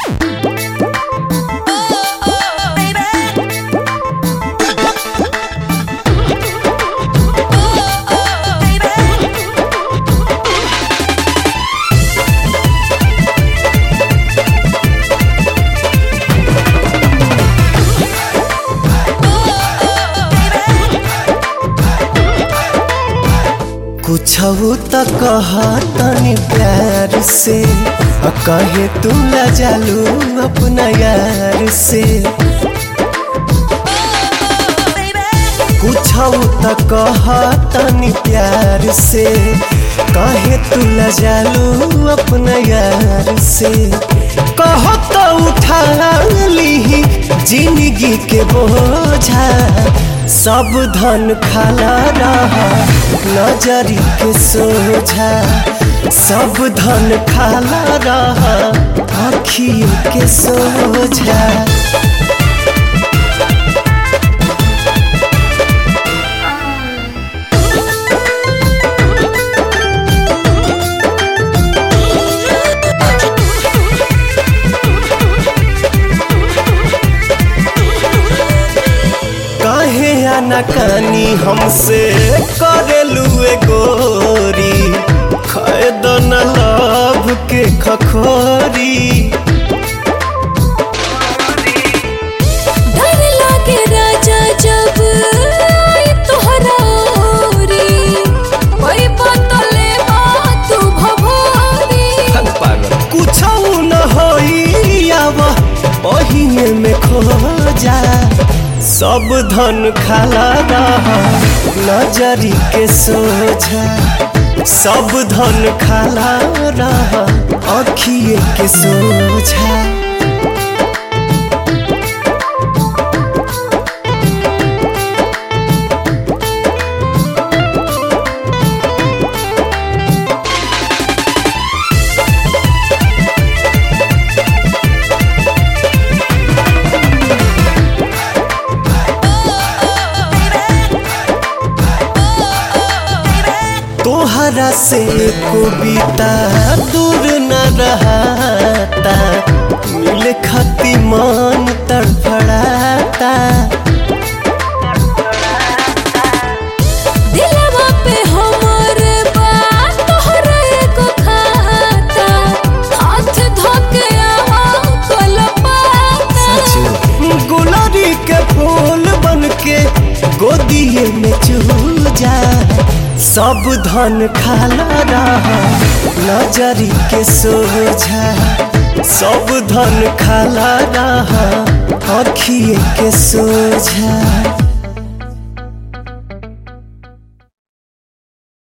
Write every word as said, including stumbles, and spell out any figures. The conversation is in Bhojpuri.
कुछऊ त कहा तनी प्यार से आ कहे तू ला जालू अपना यार से। कुछऊ त कहा तनी प्यार से कहे तू ला जालू अपना यार से। कहो तो उठा ली जिंदगी के बोझा सब धन खाला रहा नजरी के सोझा। सब धन खाला रहा आँखियों के सोझा। नकानी हमसे करेलू गोरी खैद न लाभ के खखोरी। डर लागे राजा जब आई तोहरा ओरी कोई बतले बात भभोरी। कुछऊ न होई आवा पहिए में खो जा सब धन खाला रहा नजरी के सोझा। सब धन खाला रहा आँखिए के सोझा। तोहरा से कविता दूर न रहता मिले खती मन तड़फड़ाता। दिलवा पे हमर बात तोहरा एको खाता हाथ धोके आवा कलपाता। गुलारी के फूल बनके गोदिए में चूजा सब धन खाला रहा नजरी के सोझा। सब धन खाला रहा आँखिए के सोझा।